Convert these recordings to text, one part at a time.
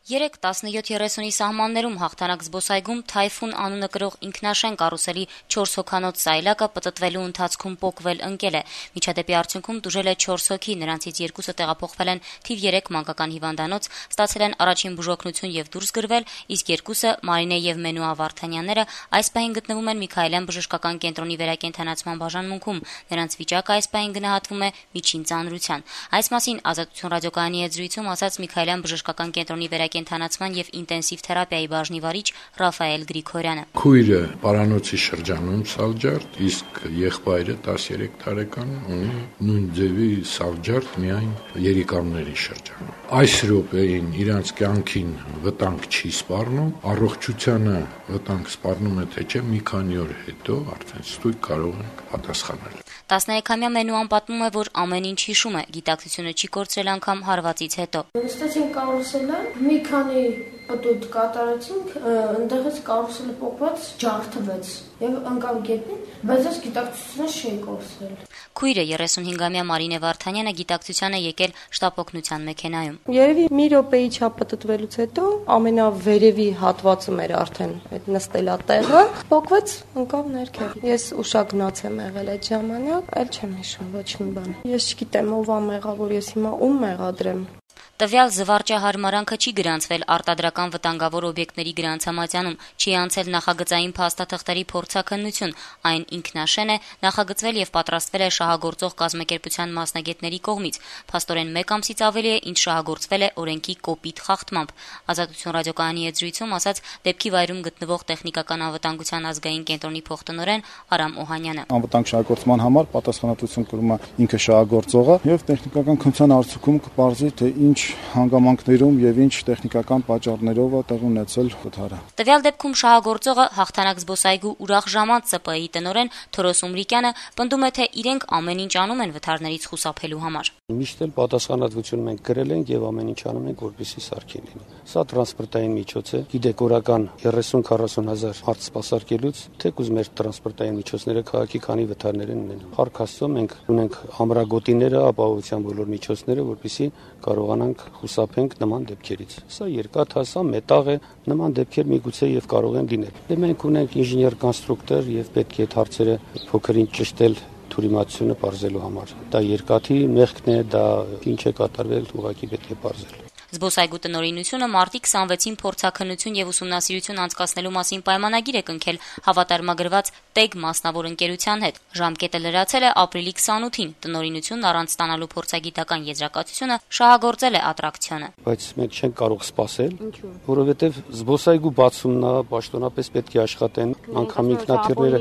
3:17:30-ի սահմաններում հաղթանակ զբոսայգում Թայֆուն անունը կրող ինքնաշեն կարուսելի 4 հոգանոց սայլակը պտտվելու ընթացքում պոկվել ընկել է։ Միջադեպի արդյունքում տուժել է 4 հոգի, նրանցից 2-ը տեղափոխվել են թիվ 3 մանկական հիվանդանոց, ստացել են առաջին բուժօգնություն եւ դուրս գրվել, իսկ 2-ը՝ Մարինե եւ Մենուա Վարդանյանները, այս պահին գտնվում են Միքայելյան բժշկական կենտրոնի վերակենդանացման բաժանմունքում։ Նրանց վիճակը այս պահին գնահատվում է միջին ծանրության։ Այս մասին Ազատություն ռադիոկայանի հետ զրույցում ասաց Միքայելյան բժշկական կենտրոնի կենթանացման եւ ինտենսիվ թերապիայի բաժնի վարիչ Ռաֆայել Գրիգորյանը։ Քույրը պարանոցի շրջանում սալջարդ, իսկ եղբայրը 13 տարեկան ունի նույն ձևի սալջարդ միայն երիկամների շրջանում։ Այս րոպեին իրանց կյանքին վտանգ չի սպառնում, առողջությանը վտանգ սպառնում է թե չէ մի քանի օր հետո արդեն ստույգ կարող ենք պատասխանել։ 13-ամյա Մենուան պատմում է, որ ամեն ինչ հիշում է, գիտակցությունը չի կորցրել անգամ հարվածից հետո։ Ստացին կարուսելը, մի քանի պտուտ կատարեցինք, ընդեղից կարուսելը պոկված ջարդվեց եւ ընկավ գետնին, բայց ես գիտակցությունը չի կորցրել։ Քույրը 35-ամյա Մարինե Վարդանյանը գիտակցության է եկել շտապօգնության մեքենայում։ Երևի մի րոպեի չափ պտտվելուց հետո ամենավերևի հատվածում էր արդեն այդ նստելա տեղը, պոկվեց, ընկավ ներքև։ Ես ուշագնաց եմ եղել այդ ժամանակ, այլ չեմ հիշում ոչ մի բան։ Ես չգիտեմ ով ա մեղավոր, ես հիմա ում մեղադրեմ։ Տվյալ զվարճահարմարանքը չի գրանցվել արտադրական վտանգավոր օբյեկտների գրանցամատյանում, չի անցել նախագծային փաստաթղթերի փորձաքննություն, այն ինքնաշեն է, նախագծվել եւ պատրաստվել է շահագործող կազմակերպության մասնագետների կողմից։ Փաստորեն 1 ամսից ավելի է, ինչ շահագործվել է օրենքի կոպիտ խախտմամբ։ Ազատություն ռադիոկայանի հետ զրույցում ասաց դեպքի վայրում գտնվող տեխնիկական անվտանգության ազգային կենտրոնի փոխտնօրեն Արամ Օհանյանը։ Անվտանգ շահագործման համար պատասխանատվություն կրում է ինքը շահագործողը եւ տեխնիկական քննության արդյունքում կպարզի թե ինչ հանգամանքներում եւ ինչ տեխնիկական պատճառներով է տեղ ունեցել վթարը։ Տվյալ դեպքում շահագործողը հաղթանակ զբոսայգու ուրախ ժամանց ՑՊ-ի տնօրեն Թորոս Ումրիկյանը պնդում է, թե իրենք ամեն ինչ անում են վթարներից խուսափելու համար։ Միշտ էլ պատասխանատվություն մենք կրել ենք եւ ամեն ինչ անում ենք, որպեսզի սարքին լինի։ Սա տրանսպորտային միջոց է։ Գիտեք, օրական 30-40 հազար մարդ սպասարկելուց, թեկուզ մեր տրանսպորտային միջոցները քաղաքի քանի վթարներ են ունենում։ Փառք Աստծո, մենք ունենք ամրագոտիները, ապահովության բոլոր միջոցները, որպեսզի կարողանանք խուսափենք նման դեպքերից։ Սա երկաթ, մետաղ է, նման դեպքեր միգուցե եւ կարող են լինել։ Դե մենք ունենք ինժեներ-կոնստրուկտոր եւ պետք է այդ հարցերը փոքրինչ ճշտել թուրիմացությունը բարձելու համար։ Դա երկաթի մեղքն է, դա ինչ է կատարվել, ուղղակի պետք է բարձել։ Զբոսայգու տնօրինությունը մարտի 26-ին փորձաքննություն եւ ուսումնասիրություն անցկացնելու մասին պայմանագիր է կնքել հավատարմագրված ՏԵԳ մասնավոր ընկերության հետ։ Ժամկետը լրացել է ապրիլի 28-ին։ Տնօրինությունն առանց ստանալու փորձագիտական եզրակացությունը շահագործել է ատրակցիոնը։ Բայց մենք չենք կարող սպասել, որովհետեւ զբոսայգու բացումն է, պաշտոնապես պետք է աշխատեն, անգամ ինքնաթիռները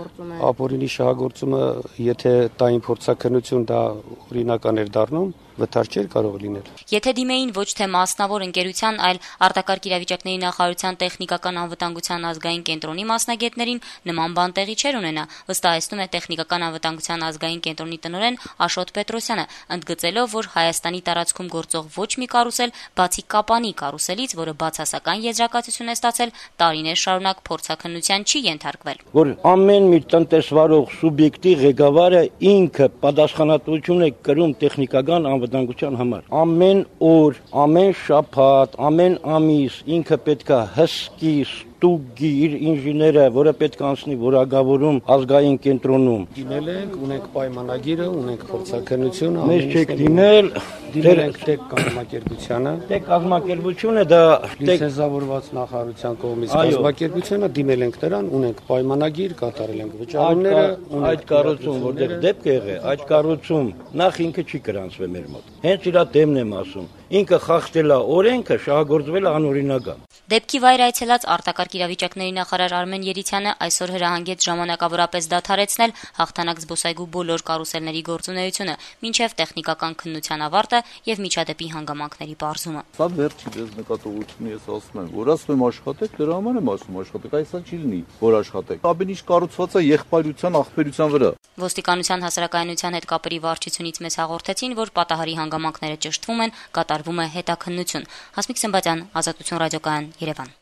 ապօրինի շահագործումը, եթե տային փորձաքննություն դա օրինական էր դառնում, վթար չէր կարող լինել։ Եթե դիմեին ոչ թե մասնավոր ընկերության, այլ արտակարգ իրավիճակների նախարարության տեխնիկական անվտանգության ազգային կենտրոնի մասնագետներին, նման բան տեղի չէր ունենա, վստահեցնում է տեխնիկական անվտանգության ազգային կենտրոնի տնօրեն Աշոտ Պետրոսյանը, ընդգծելով, որ Հայաստանի տարածքում գործող ոչ մի կարուսել, բացի Կապանի կարուսելից, որը բացասական եզրակացություն է ստացել, տարիներ շարունակ փորձաքննության չի ենթարկվել։ Որ ամեն մի տնտեսվարող սուբյեկտի ղեկավարը ինքը պատասխանատվություն է կրում տեխնիկական անվտանգության համար։ Ամեն օր, ամեն շաբաթ, ամեն ամիս ինքը պետքա հսկի տուգի իր ինժեները, որը պետք է անցնի որակավորում ազգային կենտրոնում։ Դիմել ենք, ունենք պայմանագիրը, ունենք փորձաքննությունը, Mēs չեք դիմել, դիմել ենք ՏԵԿ կազմակերպությանը։ ՏԵԿ կազմակերպությունը դա լիցենզավորված նախարարության կողմից կազմակերպությանը դիմել ենք նրան, ունենք պայմանագիր, կատարել ենք վճարումները, այդ կառույցում, որտեղ դեպք է եղել, այդ կառույցում նախ ինքը չի գրանցվել մեր մոտ։ Հենց իր դեմն եմ ասում։ Ինքը խախտել է օրենքը, շահագործվել է անօրինական։ Դեպքի վայր այցելած արտակարգ իրավիճակների նախարար Արմեն Երիցյանը այսօր հրահանգեց ժամանակավորապես դադարեցնել հաղթանակ զբոսայգու բոլոր կարուսելների գործունեությունը, մինչև տեխնիկական քննության ավարտը եւ միջադեպի հանգամանքների պարզումը։ Սա վերջի դες նկատողությունը ես ասում եմ, որ ասում եմ աշխատեք, դրա համար եմ ասում աշխատեք, այսա չի լինի, որ աշխատեք։ Ամեն ինչ կառուցված է եղբայրության, աղբերության վրա։ Ոստիկանության հասարակայնության հետ կապերի վարչությունից մեզ հաղորդեցին, որ պատահարի հանգամանքները ճշտվում են, կատարվում է հետաքննություն։ Հասմիկ Սմբատյան, Ազատություն ռադիոկայան, Երևան։